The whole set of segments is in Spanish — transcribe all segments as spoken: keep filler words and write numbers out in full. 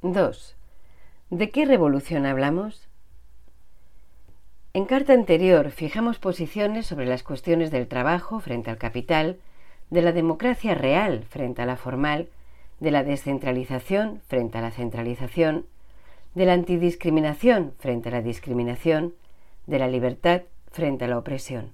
dos. ¿De qué revolución hablamos? En carta anterior fijamos posiciones sobre las cuestiones del trabajo frente al capital, de la democracia real frente a la formal, de la descentralización frente a la centralización, de la antidiscriminación frente a la discriminación, de la libertad frente a la opresión.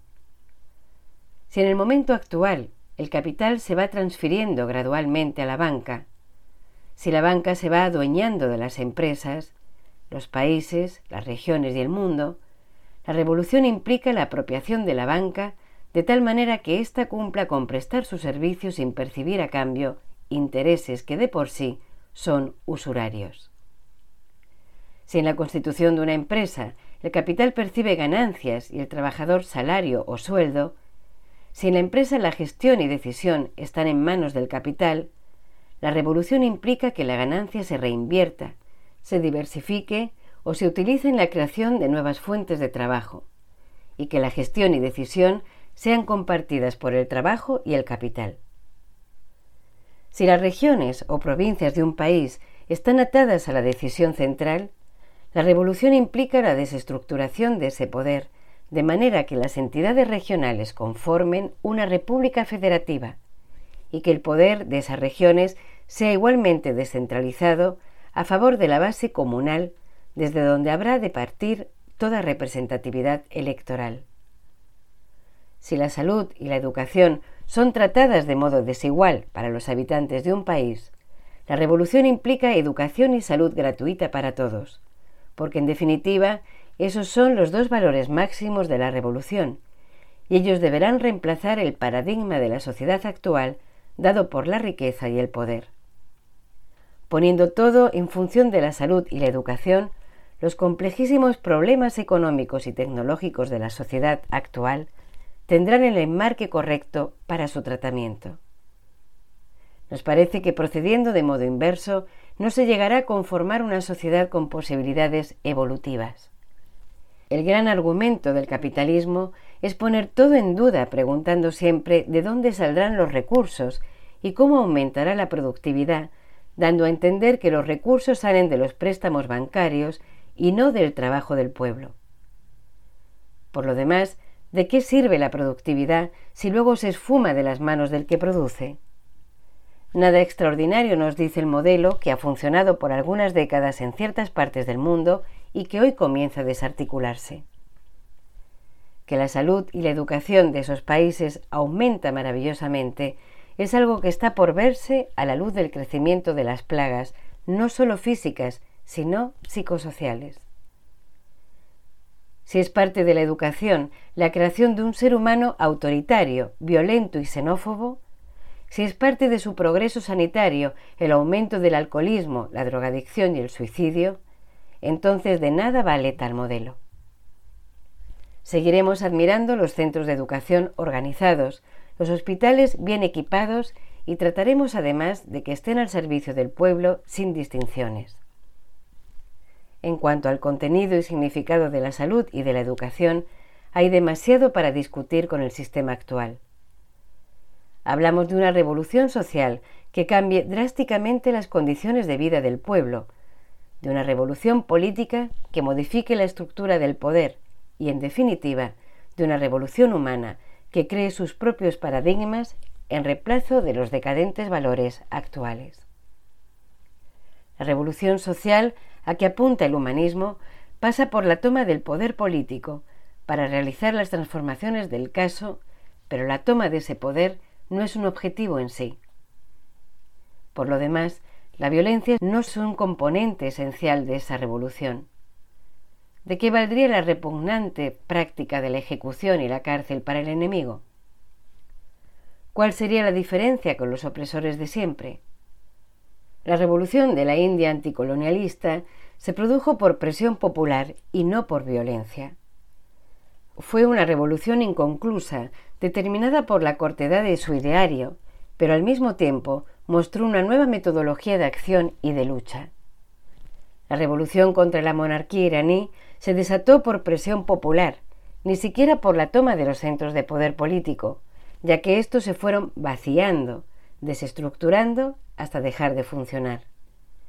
Si en el momento actual el capital se va transfiriendo gradualmente a la banca, si la banca se va adueñando de las empresas, los países, las regiones y el mundo, la revolución implica la apropiación de la banca de tal manera que ésta cumpla con prestar sus servicios sin percibir a cambio intereses que de por sí son usurarios. Si en la constitución de una empresa el capital percibe ganancias y el trabajador salario o sueldo, si en la empresa la gestión y decisión están en manos del capital, la revolución implica que la ganancia se reinvierta, se diversifique o se utilice en la creación de nuevas fuentes de trabajo, y que la gestión y decisión sean compartidas por el trabajo y el capital. Si las regiones o provincias de un país están atadas a la decisión central, la revolución implica la desestructuración de ese poder, de manera que las entidades regionales conformen una república federativa y que el poder de esas regiones sea igualmente descentralizado a favor de la base comunal desde donde habrá de partir toda representatividad electoral. Si la salud y la educación son tratadas de modo desigual para los habitantes de un país, la revolución implica educación y salud gratuita para todos, porque en definitiva esos son los dos valores máximos de la revolución, y ellos deberán reemplazar el paradigma de la sociedad actual dado por la riqueza y el poder. Poniendo todo en función de la salud y la educación, los complejísimos problemas económicos y tecnológicos de la sociedad actual tendrán el enmarque correcto para su tratamiento. Nos parece que procediendo de modo inverso no se llegará a conformar una sociedad con posibilidades evolutivas. El gran argumento del capitalismo es poner todo en duda preguntando siempre de dónde saldrán los recursos y cómo aumentará la productividad, dando a entender que los recursos salen de los préstamos bancarios y no del trabajo del pueblo. Por lo demás, ¿de qué sirve la productividad si luego se esfuma de las manos del que produce? Nada extraordinario nos dice el modelo que ha funcionado por algunas décadas en ciertas partes del mundo y que hoy comienza a desarticularse. Que la salud y la educación de esos países aumenta maravillosamente es algo que está por verse a la luz del crecimiento de las plagas, no solo físicas, sino psicosociales. Si es parte de la educación la creación de un ser humano autoritario, violento y xenófobo, si es parte de su progreso sanitario el aumento del alcoholismo, la drogadicción y el suicidio, entonces de nada vale tal modelo. Seguiremos admirando los centros de educación organizados, los hospitales bien equipados y trataremos además de que estén al servicio del pueblo sin distinciones. En cuanto al contenido y significado de la salud y de la educación, hay demasiado para discutir con el sistema actual. Hablamos de una revolución social que cambie drásticamente las condiciones de vida del pueblo, de una revolución política que modifique la estructura del poder y, en definitiva, de una revolución humana que cree sus propios paradigmas en reemplazo de los decadentes valores actuales. La revolución social a que apunta el humanismo pasa por la toma del poder político para realizar las transformaciones del caso, pero la toma de ese poder no es un objetivo en sí. Por lo demás, la violencia no es un componente esencial de esa revolución. ¿De qué valdría la repugnante práctica de la ejecución y la cárcel para el enemigo? ¿Cuál sería la diferencia con los opresores de siempre? La revolución de la India anticolonialista se produjo por presión popular y no por violencia. Fue una revolución inconclusa, determinada por la cortedad de su ideario, pero al mismo tiempo mostró una nueva metodología de acción y de lucha. La revolución contra la monarquía iraní se desató por presión popular, ni siquiera por la toma de los centros de poder político, ya que estos se fueron vaciando, desestructurando hasta dejar de funcionar.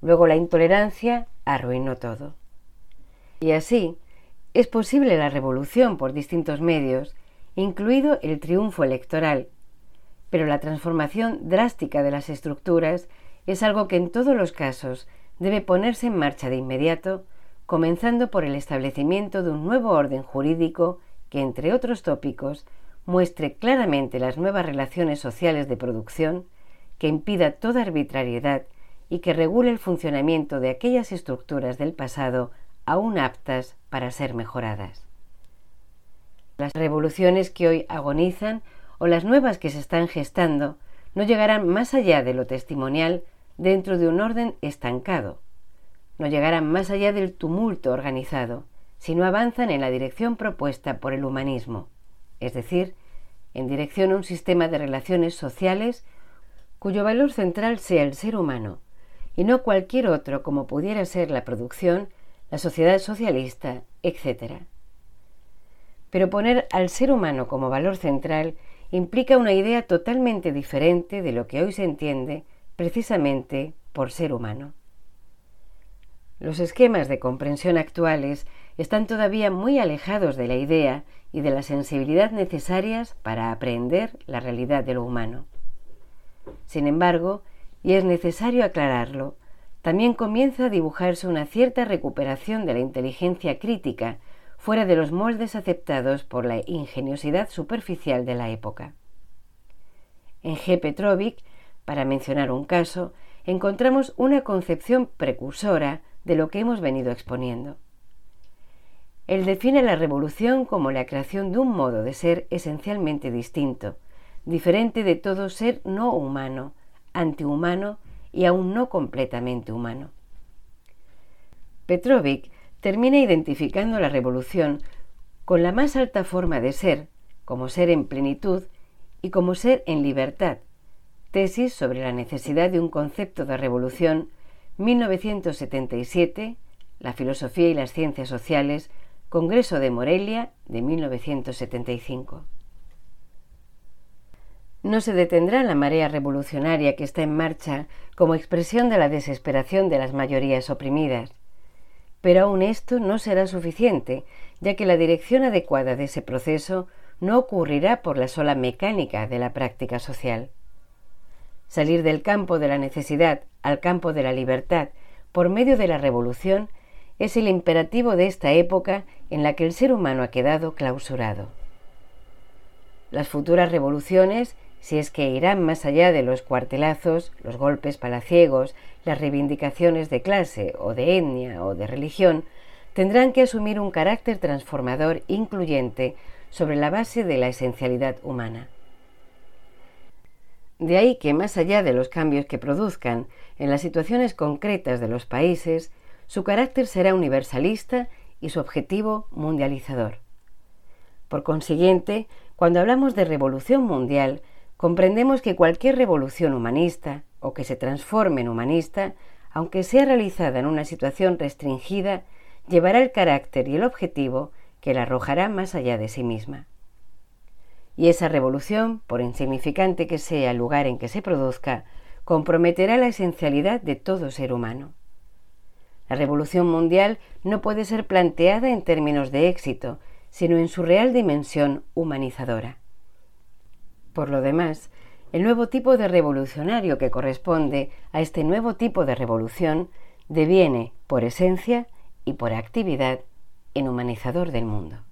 luego la intolerancia arruinó todo. Y así, es posible la revolución por distintos medios, incluido el triunfo electoral, pero la transformación drástica de las estructuras es algo que en todos los casos debe ponerse en marcha de inmediato, comenzando por el establecimiento de un nuevo orden jurídico que, entre otros tópicos, muestre claramente las nuevas relaciones sociales de producción, que impida toda arbitrariedad y que regule el funcionamiento de aquellas estructuras del pasado aún aptas para ser mejoradas. Las revoluciones que hoy agonizan o las nuevas que se están gestando no llegarán más allá de lo testimonial dentro de un orden estancado, no llegarán más allá del tumulto organizado, si no avanzan en la dirección propuesta por el humanismo, es decir, en dirección a un sistema de relaciones sociales cuyo valor central sea el ser humano, y no cualquier otro como pudiera ser la producción, la sociedad socialista, etcétera. Pero poner al ser humano como valor central implica una idea totalmente diferente de lo que hoy se entiende precisamente por ser humano. Los esquemas de comprensión actuales están todavía muy alejados de la idea y de la sensibilidad necesarias para aprehender la realidad de lo humano. Sin embargo, y es necesario aclararlo, también comienza a dibujarse una cierta recuperación de la inteligencia crítica fuera de los moldes aceptados por la ingeniosidad superficial de la época. En G. Petrovic, para mencionar un caso, encontramos una concepción precursora de lo que hemos venido exponiendo. Él define la revolución como la creación de un modo de ser esencialmente distinto, diferente de todo ser no humano, antihumano y aún no completamente humano. Petrovic termina identificando la revolución con la más alta forma de ser, como ser en plenitud y como ser en libertad, tesis sobre la necesidad de un concepto de revolución, mil novecientos setenta y siete, La filosofía y las ciencias sociales, Congreso de Morelia de mil novecientos setenta y cinco. No se detendrá la marea revolucionaria que está en marcha como expresión de la desesperación de las mayorías oprimidas, pero aún esto no será suficiente, ya que la dirección adecuada de ese proceso no ocurrirá por la sola mecánica de la práctica social. Salir del campo de la necesidad al campo de la libertad por medio de la revolución es el imperativo de esta época en la que el ser humano ha quedado clausurado. Las futuras revoluciones, si es que irán más allá de los cuartelazos, los golpes palaciegos, las reivindicaciones de clase o de etnia o de religión, tendrán que asumir un carácter transformador incluyente sobre la base de la esencialidad humana. De ahí que, más allá de los cambios que produzcan en las situaciones concretas de los países, su carácter será universalista y su objetivo mundializador. Por consiguiente, cuando hablamos de revolución mundial, comprendemos que cualquier revolución humanista o que se transforme en humanista, aunque sea realizada en una situación restringida, llevará el carácter y el objetivo que la arrojará más allá de sí misma. Y esa revolución, por insignificante que sea el lugar en que se produzca, comprometerá la esencialidad de todo ser humano. La revolución mundial no puede ser planteada en términos de éxito, sino en su real dimensión humanizadora. Por lo demás, el nuevo tipo de revolucionario que corresponde a este nuevo tipo de revolución deviene, por esencia y por actividad, en humanizador del mundo.